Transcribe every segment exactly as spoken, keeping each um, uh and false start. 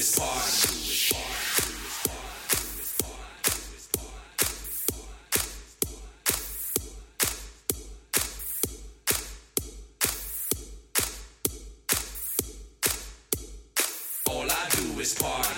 is party. All I do is party.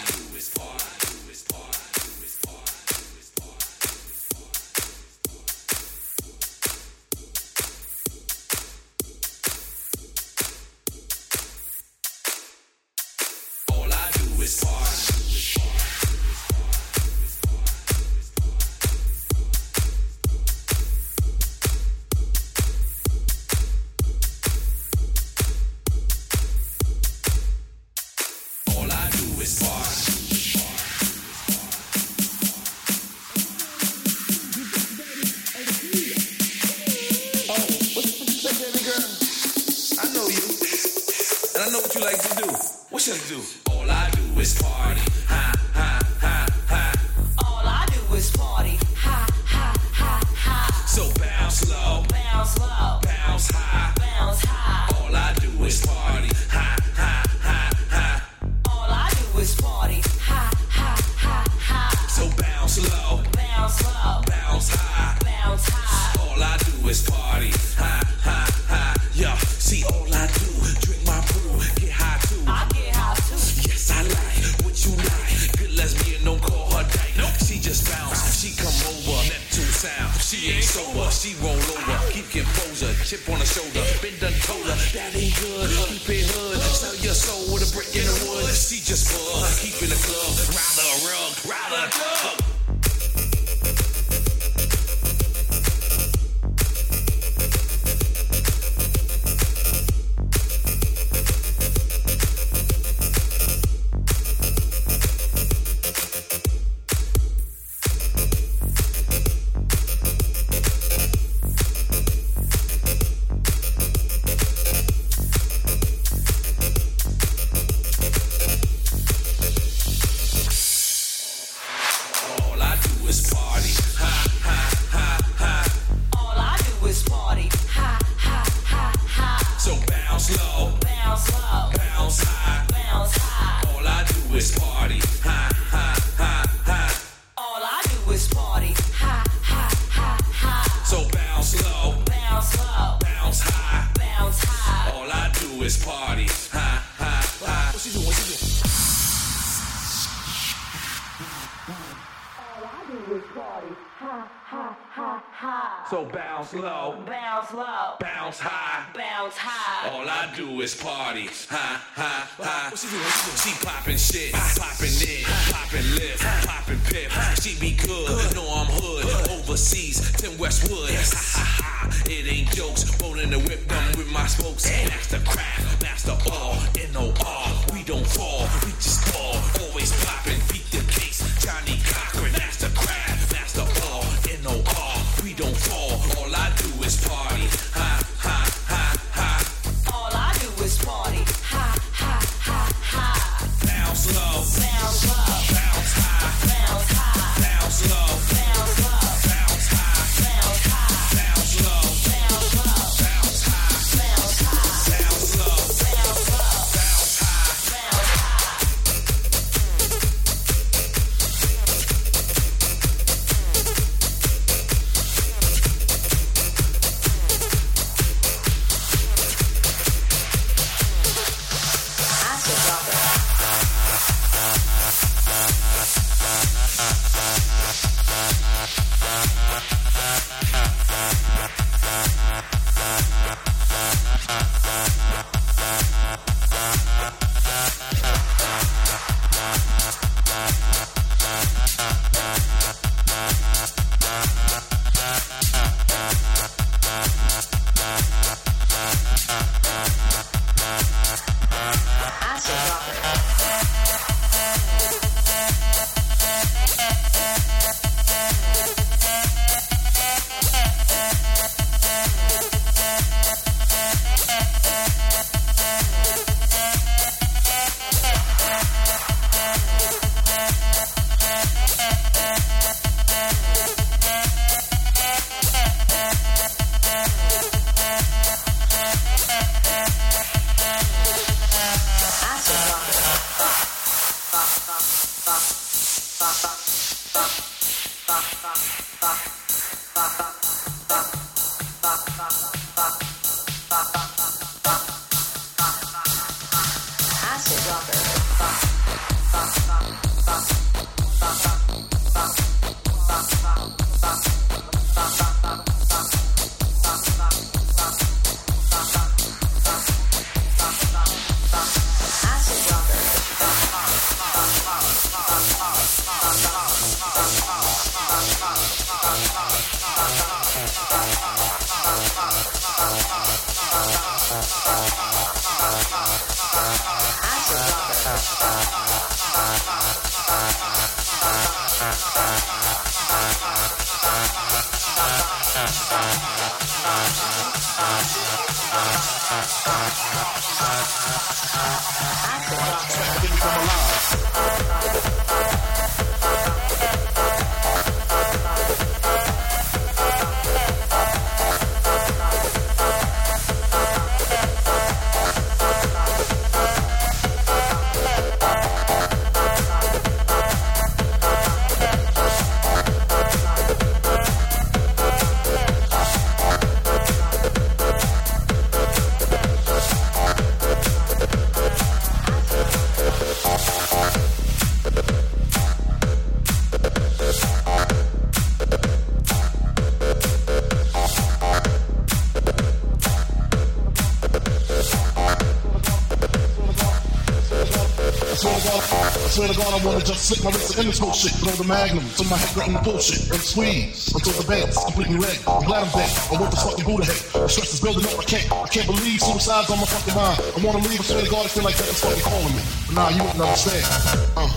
So bounce low, bounce low, bounce high, bounce high. All I do is party, ha ha ha. What she doing? She poppin' shit, poppin' it, poppin' lift, poppin' pip. She be good, know I'm hood, overseas, Tim Westwood. Ha ha ha. It ain't jokes, rolling the whip done with my spokes. Master craft, master all, N O R. We don't fall, we just ball. Always poppin', beat the case. Johnny Cochran, master craft, master all, N O R. We don't fall, all I do is party. Ha ha ha ha. All I do is party. Ha ha ha ha. Bounce low, bounce low, bounce high, bounce high, bounce low, bounce low, bounce high, bounce high, bounce low, bounce low, bounce high, bounce high, bounce low, bounce low, bounce high, bounce high. Acid Rocker. Acid Rocker. Acid Rocker. I swear to God, I wanna just slip my wrist in this whole shit. Throw the magnum to my head, threaten the bullshit, and squeeze until the bed's completely red. I'm glad I'm dead. I want this fucking Buddha head. The stress is building up. I can't. I can't believe suicide's on my fucking mind. I wanna leave. I swear to God, I feel like that is fucking calling me. But nah, you wouldn't understand. Uh.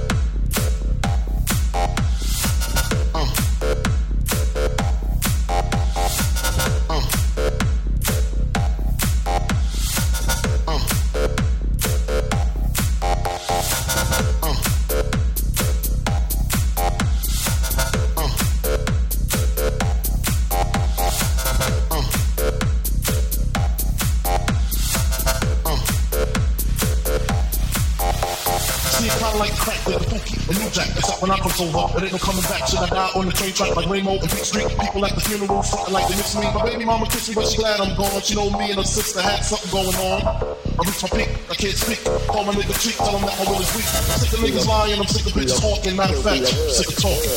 When I come over, it ain't no coming back. Should I die on the train track like Ramo and Beat Street? People at the funeral, fucking like they miss me. My baby mama kissed me, but she glad I'm gone. She know me and her sister had something going on. I reach my peak, I can't speak. Call my nigga cheek, tell him that my will is weak. I'm sick of niggas lying, I'm sick of bitches talking. Matter of fact, I'm sick of talking.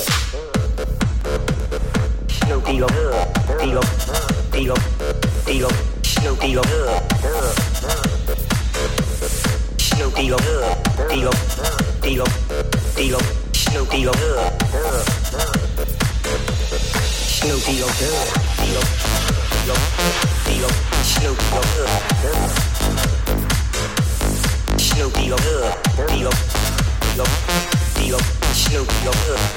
No deal, deal, deal, deal, no deal, no deal, deal, deal, deal. No deal, no deal, deal, deal, deal, no deal, no deal, deal, deal, deal, deal, no deal,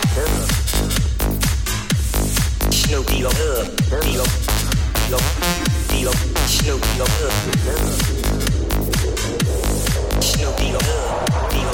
no deal, deal, deal, deal, no deal, no deal, deal.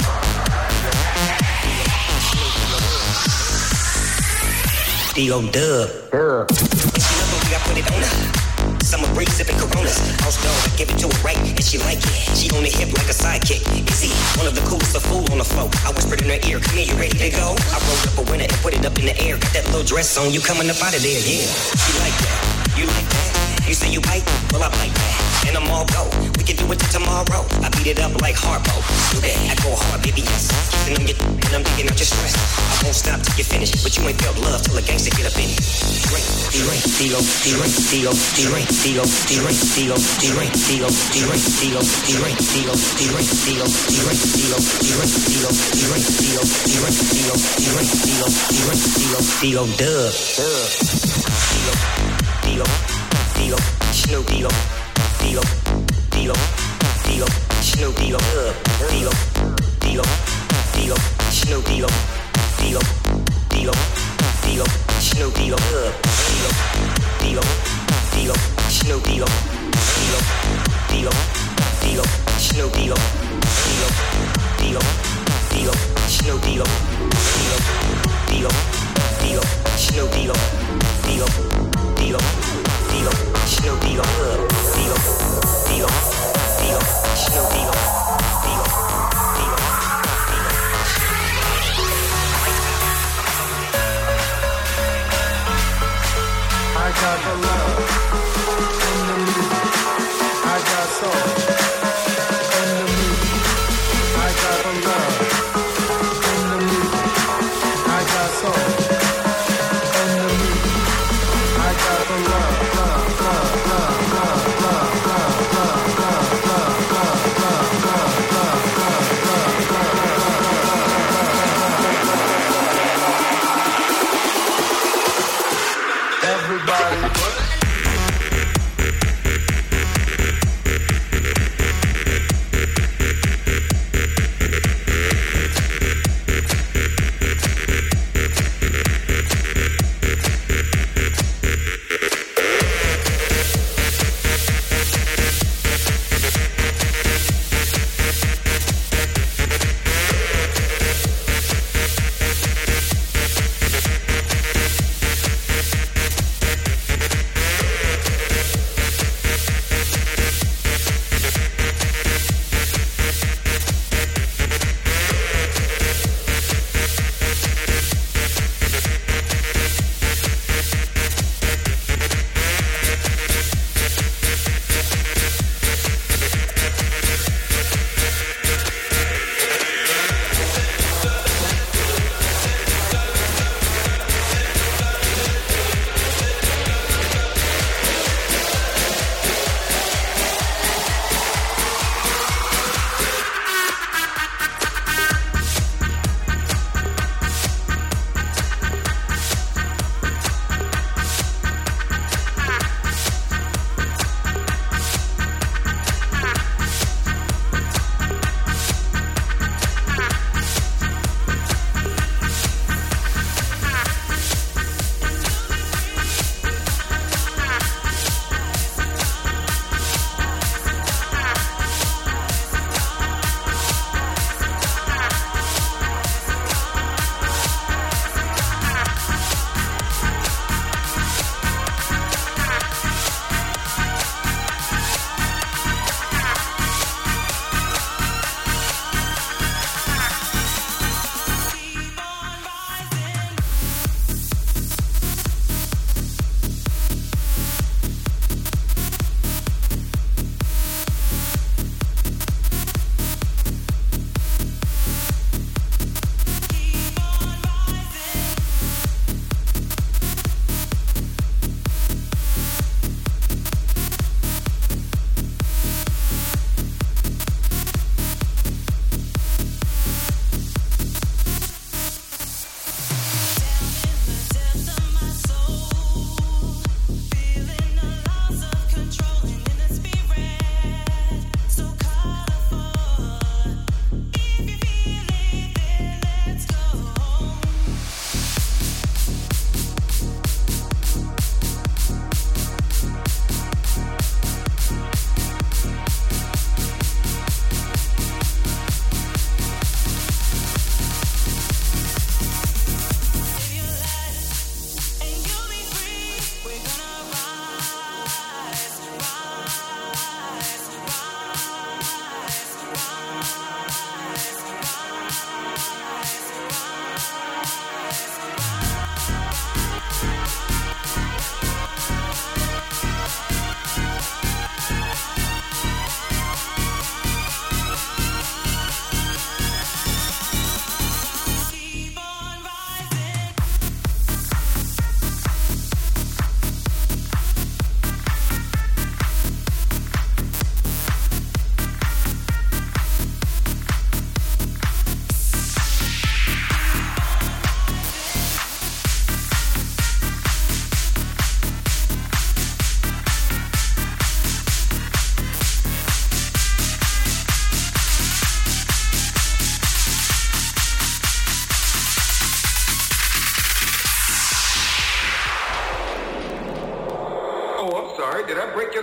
D-O dub. Dub. And she love the way I put it on her. Summer breeze sipping Coronas. House dog, I give it to her right, and she like it. She on the hip like a sidekick. Is he one of the coolest of fool on the floor? I whispered in her ear, come here, you ready to go? I rolled up a winner and put it up in the air. Got that little dress on, you coming up out of there, yeah. She like that, you like that. You say you bite, well I bite that. And I'm all go, we can do it till tomorrow. I beat it up like Harpo. Okay, I go hard, baby, yes. Kissing on your and I'm digging out your stress. I won't stop till you finish, but you ain't felt love till a gangster get up in it. Drink, drink, deal, drink, deal, drink, deal, drink, deal, drink, deal, drink, deal, drink, deal, drink, deal, drink, deal, drink, deal, drink, deal, drink, deal, drink, deal, drink, deal, deal, dub, dub, deal, deal, deal, Snoop deal, deal, deal, deal, Snoop deal, deal, deal, deal, Snoop deal, deal, deal, deal, Snoop deal, deal, deal, deal, Snoop deal, deal, deal, deal, Snoop deal, deal, deal, deal, Snoop deal, deal, deal, deal, Snoop deal, deal, deal, deal, Snoop deal, deal, deal, deal, Snoop deal, deal, deal.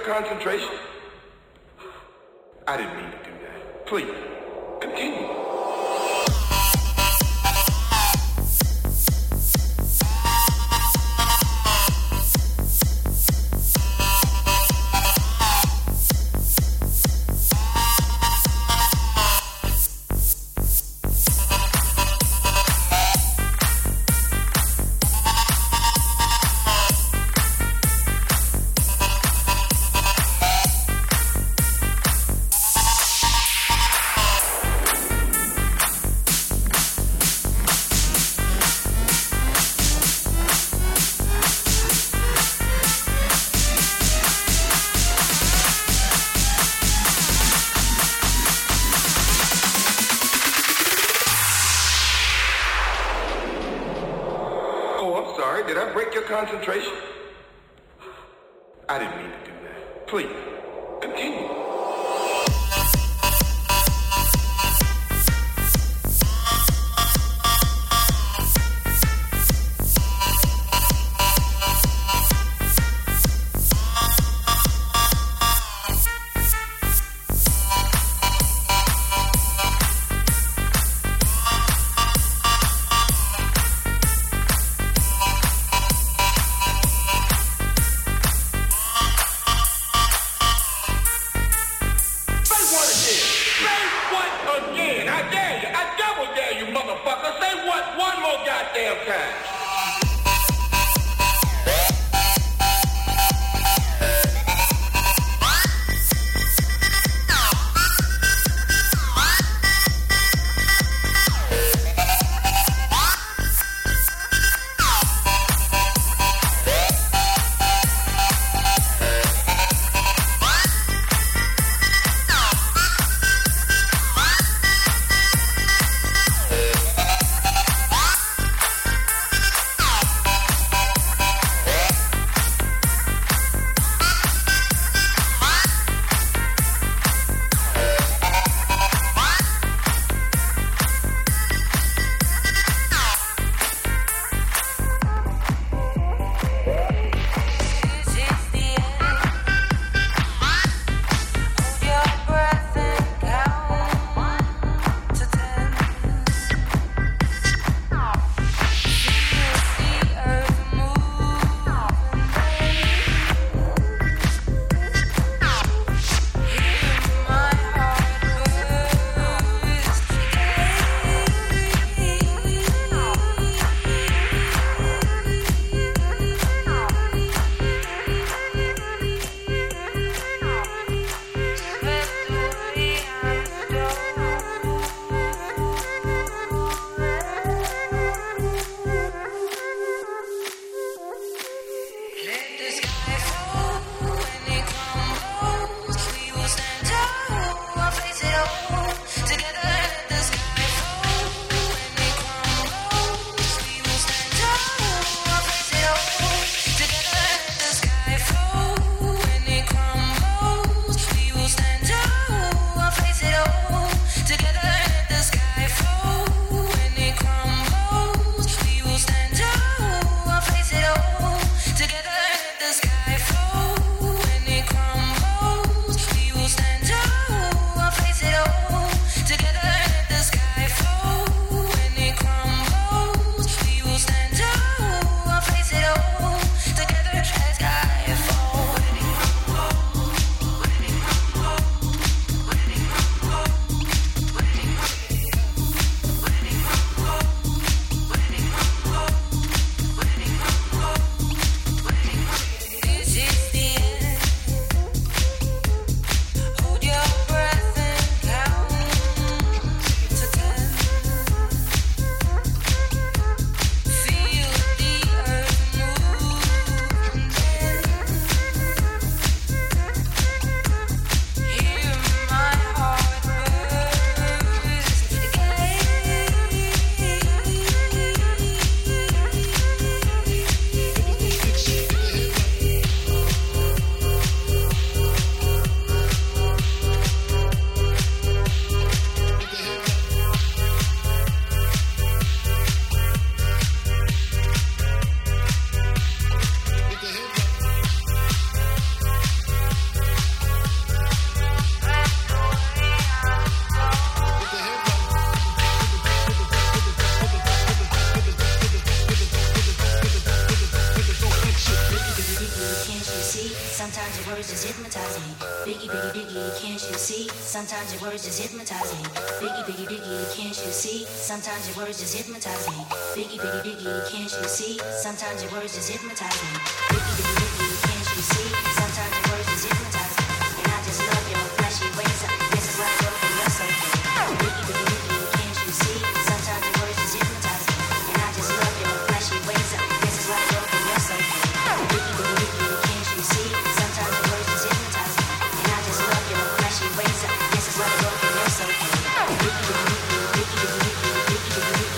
concentration? I didn't mean to do that. Please, continue. Did I break your concentration? I didn't mean to do that. Please, continue. Biggie, biggie, biggie, can't you see? Sometimes your words just hypnotize me. Biggie, biggie, biggie, can't you see? Sometimes your words just hypnotize me. Biggie, biggie, biggie, can't you see? Sometimes your words just hypnotize me. Biggie, biggie, biggie, can't you see? Sometimes your words just hypnotize me. And I just love your flashy ways. This is what I love when you're so good. Biggie, biggie, biggie, can't you see? Sometimes your words just hypnotize me. And I just love your flashy ways. This is what I love when you're so good. Biggie, biggie, biggie, can't you see? Sometimes your words just hypnotize me. And I just love your flashy ways. This is what I love when you're so good. Biggie, biggie, biggie, biggie, biggie, biggie, biggie, biggie,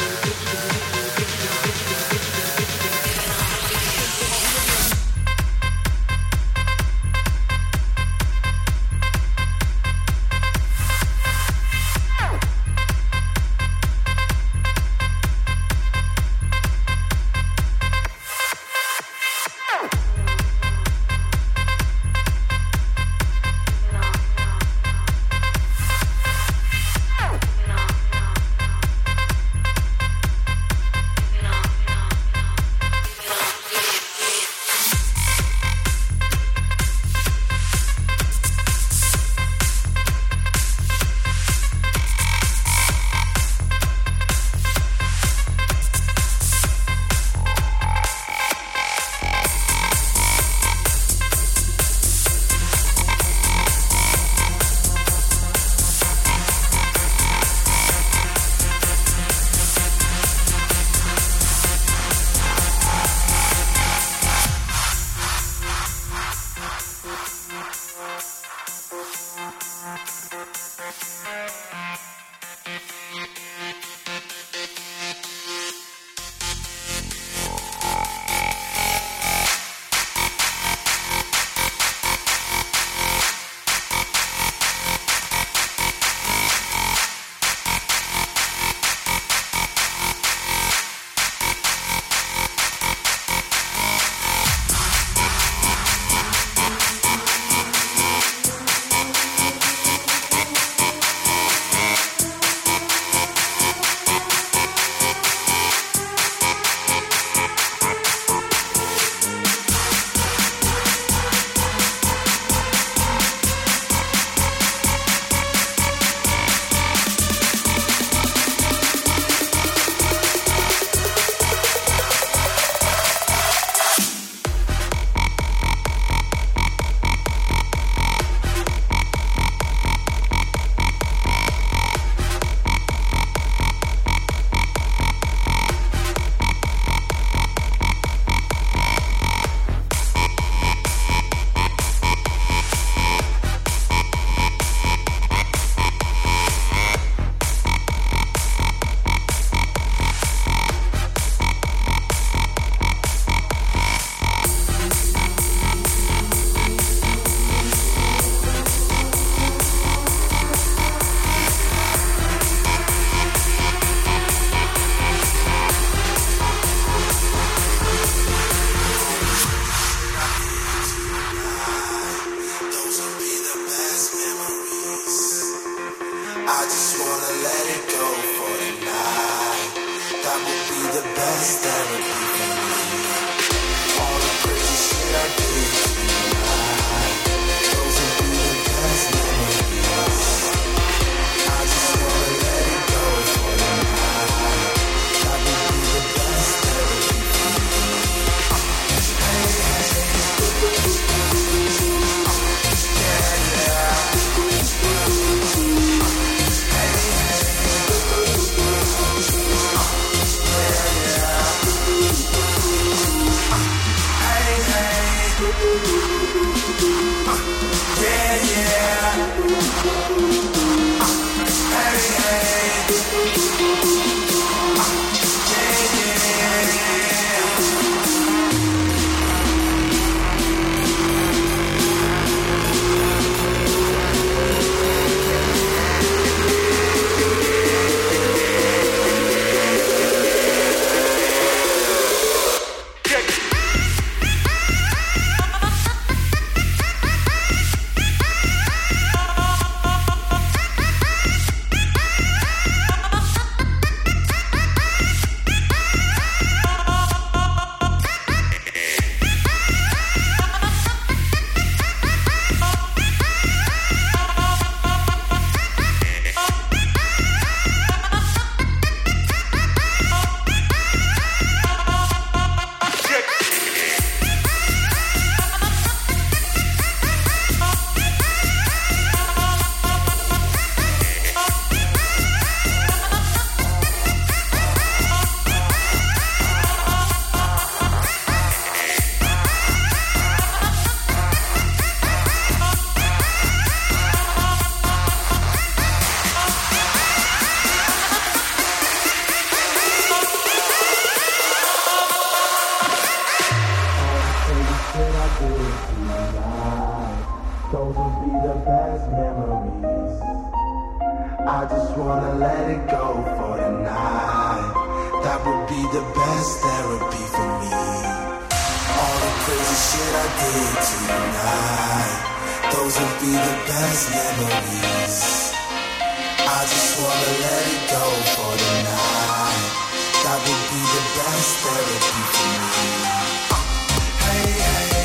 wanna let it go for tonight. That would be the best therapy for me. All the crazy shit I did tonight, those would be the best memories. I just wanna let it go for tonight. That would be the best therapy for me. Hey, hey.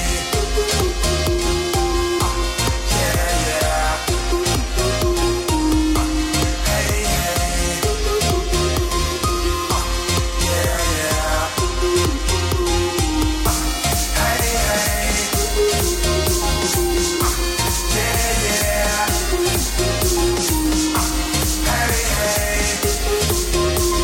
Yeah, yeah. Hey, hey. Yeah, yeah. Hey, hey. Yeah, yeah. Hey, hey.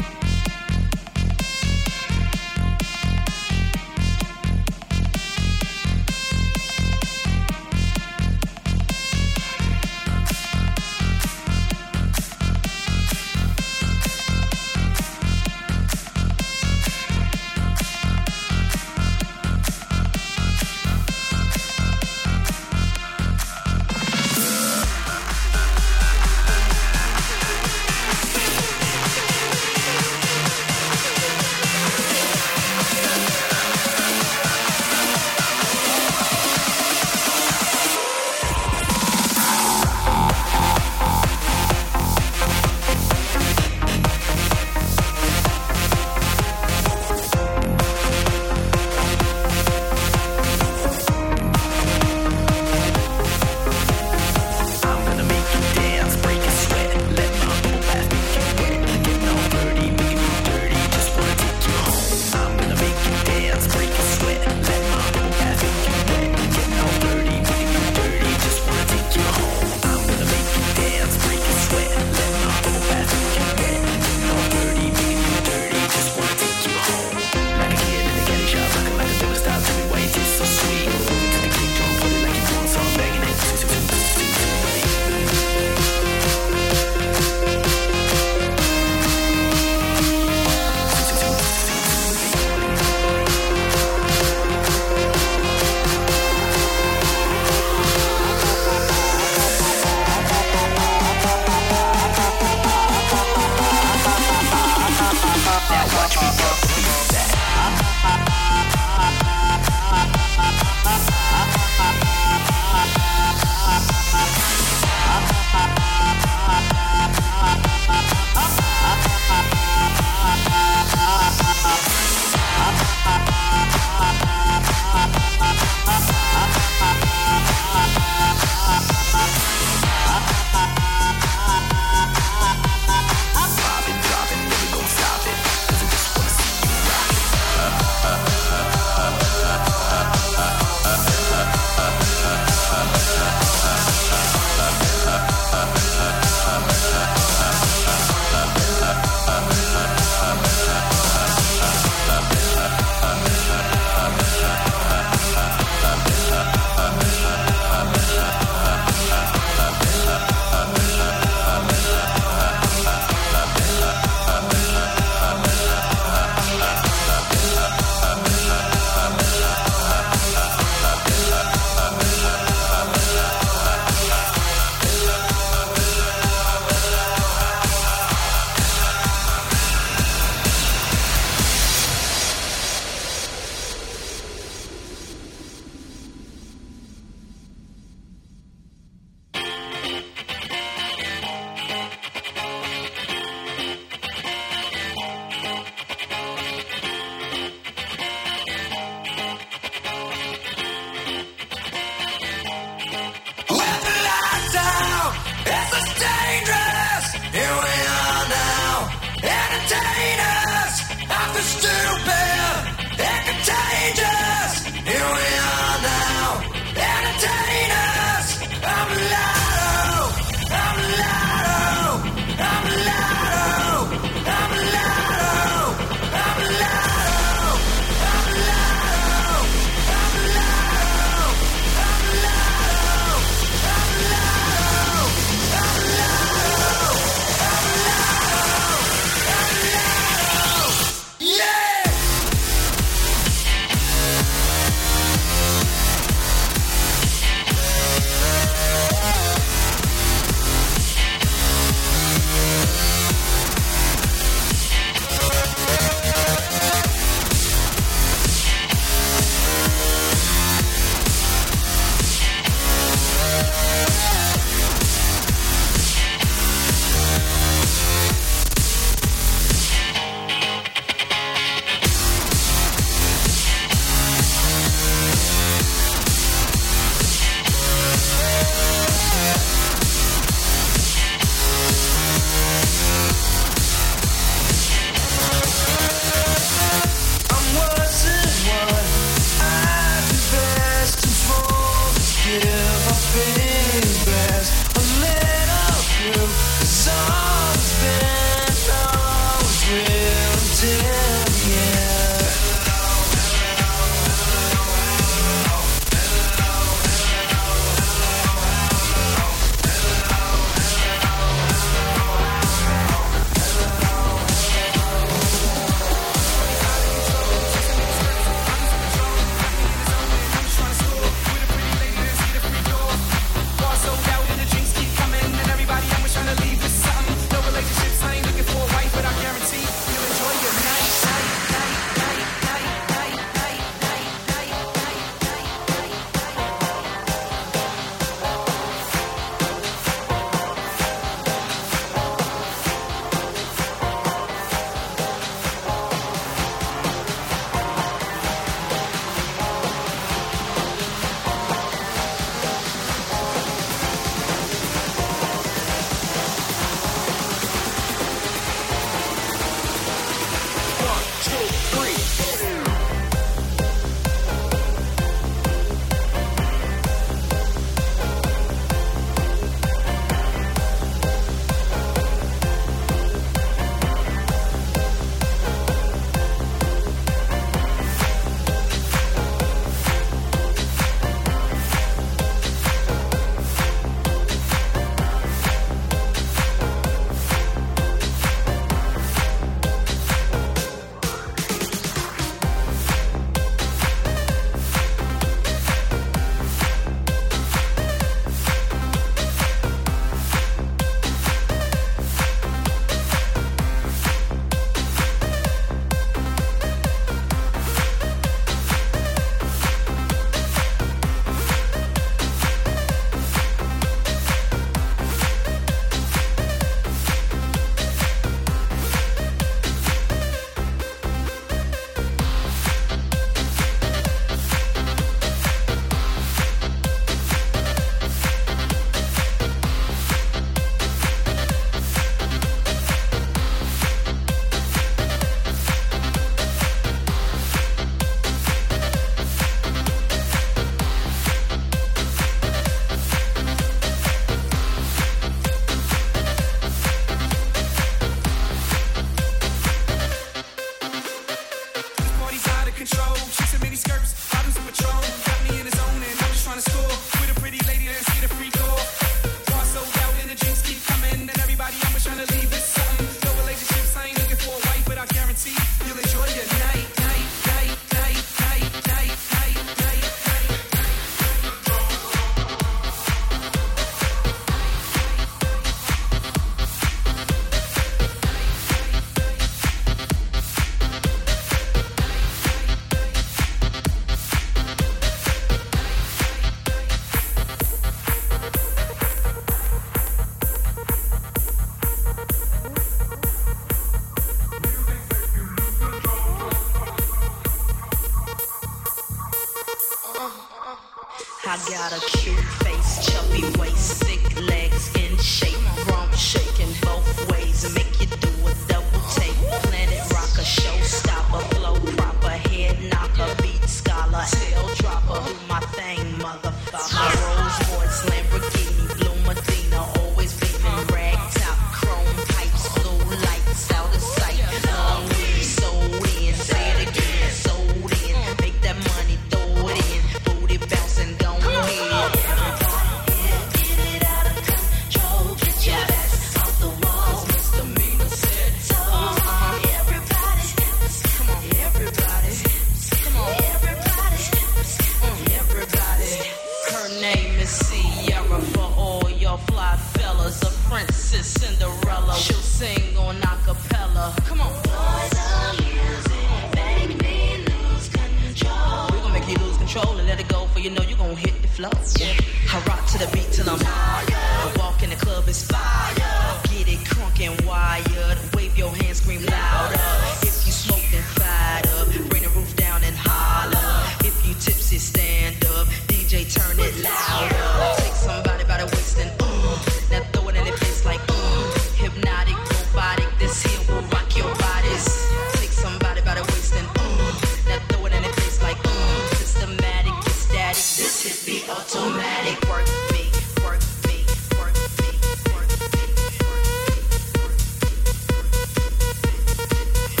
I got a cute face, chubby waist, thick legs in shape, rump shaking both ways, and make you do a double take. Planet rocker, showstopper, flow proper, head knocker, beat scholar, tail dropper, who my thing, motherfucker. Rolls Royce, Lamborghini, Blue Medina, always beaming, rag top, chrome pipes, blue lights, out of sight. Long weed, sold in, say it again, sold in, make that money, throw it in, booty bouncing, go ahead. Get it out of control, get your ass off the walls, misdemeanor said so. Uh-huh. Everybody, come on, everybody, come on, everybody, mm, everybody. Her name is Sierra for all your fly fellas, a princess Cinderella. She'll sing on acapella. Come on, boys of music, make me lose control. We gon' make you lose control and let it go, for you know you gon' hit the flow. I rock to the beat till I'm tired. I walk in the club, it's fire. Get it crunk and wired. Wave your hands, scream louder. If you smoke, then fired up. Bring the roof down and holler. If you tipsy, stand up. D J, turn it louder. Take somebody by the waist and ooh. Now throw it in the face like ooh. Hypnotic, robotic, this here will rock your bodies. Take somebody by the waist and ooh. Now throw it in the face like ooh. Systematic, ecstatic, this hit be automatic. Work me, work me, work me, work me, work me, work me, work me.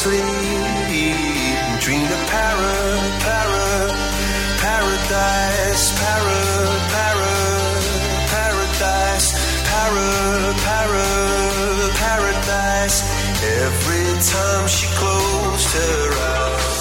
sleep, dreamed of para, para, paradise, para, para, paradise, para, para, paradise. Every time she closed her eyes.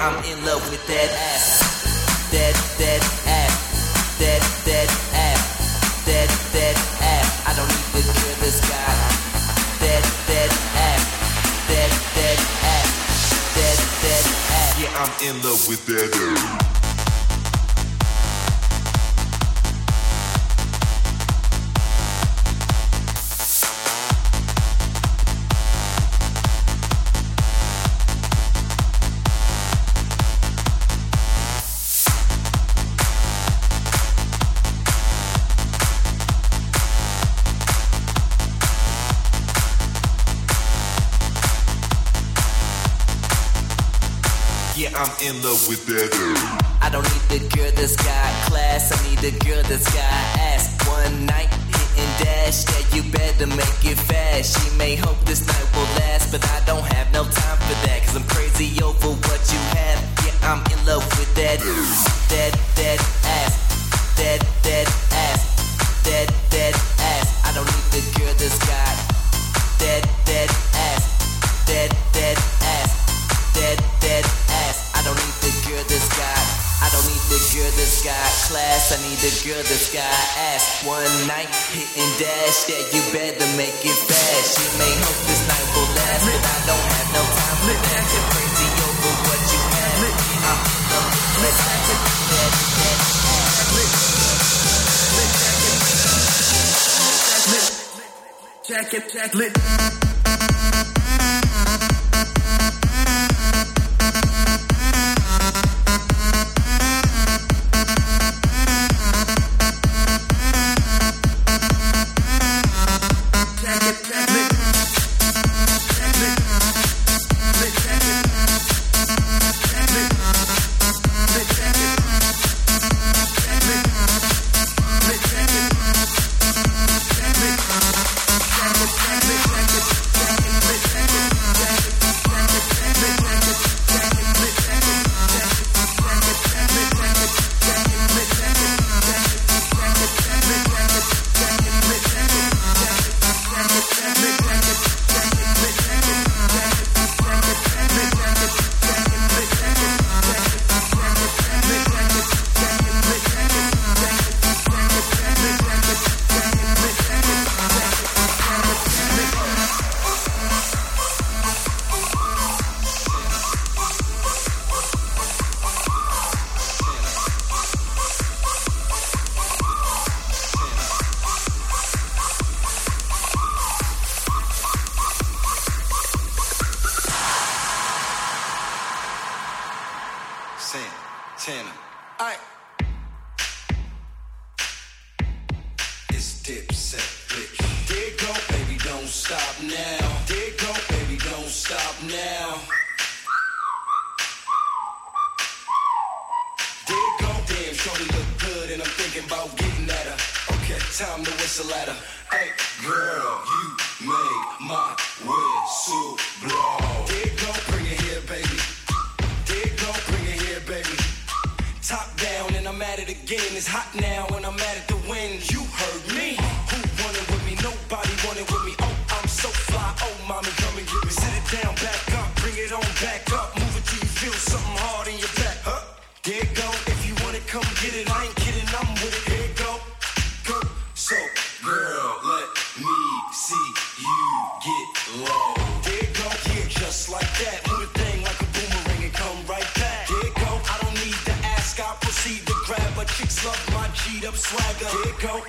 I'm in love with that ass. That, that ass. That, that ass. That, that ass. I don't need the girl that's got that, that ass. That, that ass. That, that ass. Yeah, I'm in love with that ass. Yeah, I'm in love with that girl. I don't need the girl that's got class. I need the girl that's got ass. One night, hit and dash. Yeah, you better make it fast. She may hope this night will last, but I don't have no time for that. Cause I'm crazy over what you have. Yeah, I'm in love with that. That, that ass. That, that ass. That, that ass. I don't need the girl that's got that, that ass. That, that ass. That, that ass. I don't need the girl that's got. I don't need the girl that's got class. I need the girl that's got ass. One night, hit and dash. Yeah, you better make it fast. She may hope this night will last, but I don't have no time for that. You're crazy over what you have. I'm in love with that. That, that ass. Jacket, jacket. Santana. Alright. It's Dipset, bitch. There you go, baby, don't stop now. There you go, baby, don't stop now. There you go, damn, shorty look good, and I'm thinking about getting at her. Okay, time to whistle at her. Hey, girl, you make my whistle blow. There you go, bring it here, baby. There you go, bring it here, baby. Top down and I'm at it again. It's hot now and I'm at it to win. You heard me. Who wanted with me? Nobody wanted with me. Oh, I'm so fly. Oh, mommy, come and get me. Sit it down, back up. Bring it on back up. Move it till you feel something hard in your back. Huh? There you go. If you want it, come get it. I ain't kidding. I'm with it. Here you go. Go. So, girl, let me see you get low. There you go. Yeah, just like that. Move the thing like a boomerang and come right back. There you go. I don't need to ask. I proceed to grab her. Chicks love my G'd up swagger. There you go.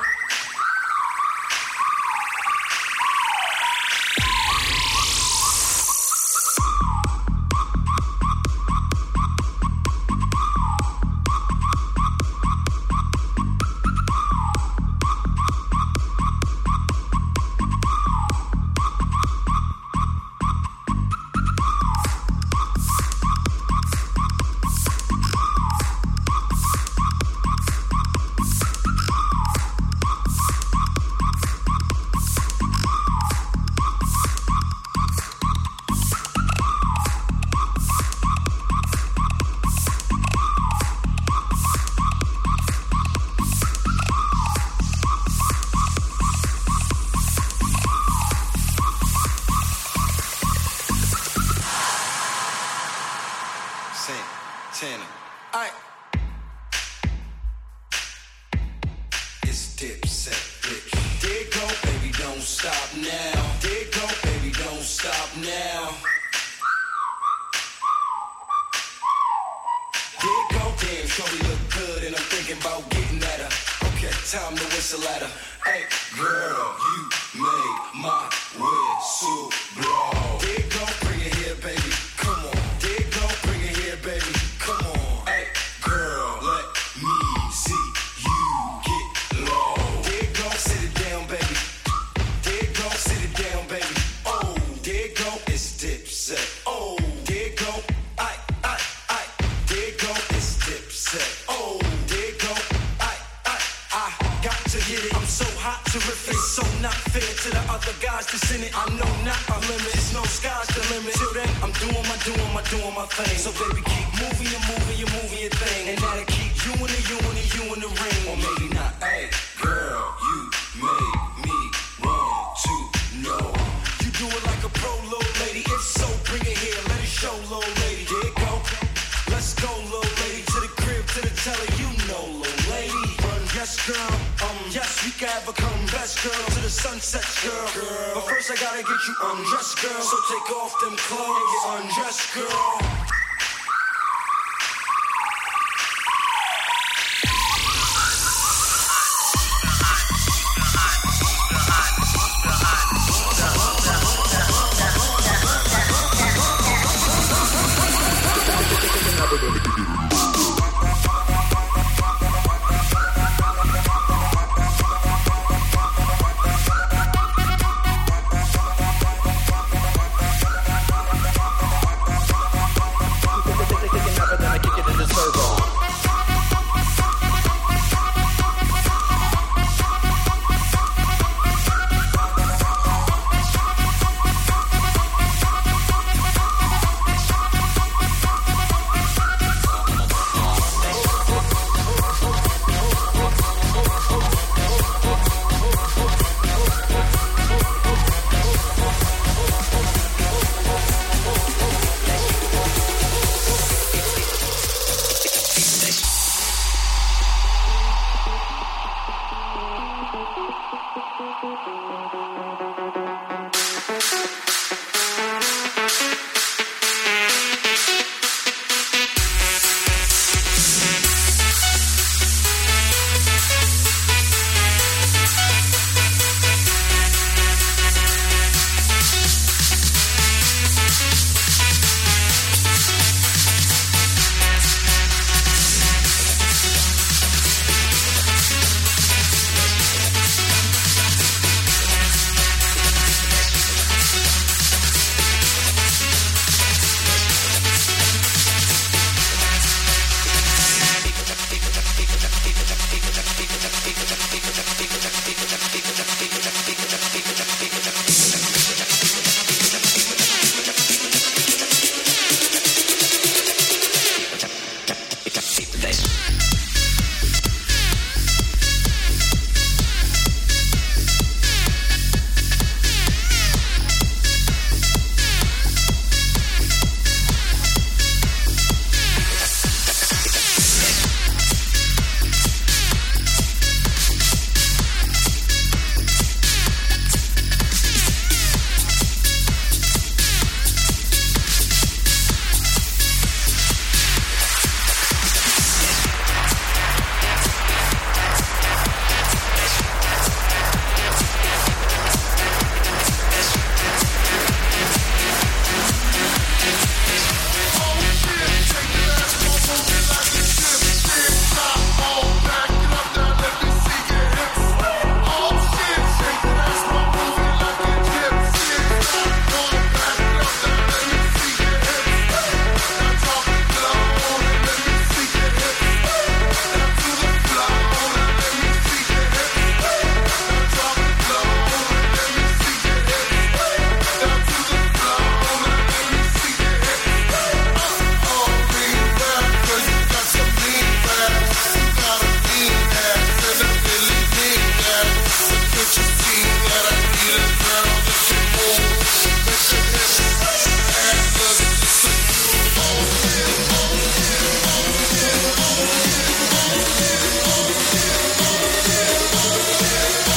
whistle at her. Hey, girl, you make my whistle blow. There you go, bring it here, baby. Come on. There you go, bring it here, baby. Come on. Hey, girl, let me see you get low. There you go, sit it down, baby. There you go, sit it down, baby. Oh, there you go, it's Dipset. Oh, there you go, I, I, I. There you go, it's Dipset. Oh, there you go, I, I, I got to hit it. I'm so hot, terrific, so not fair to the other guys that's in it. I know not a limit, it's no sky's the limit. Till then, I'm doing my, doing my, doing my thing. So baby, keep moving, you moving, you moving your thing, and that'll keep you in the, you in the, you in the ring. Or maybe not. Hey, girl, you make me want to know. You do it like a pro, little lady. If so, bring it here, let it show, little lady. There you go. Let's go, little lady, to the crib, to the telly, you know, little lady. Run, yes, girl. Um, yes, we can have a come best girl to the sunset, girl. girl. But first, I gotta get you undressed, girl. So take off them clothes and get undressed, girl.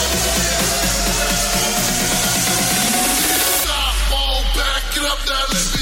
Get up there, let me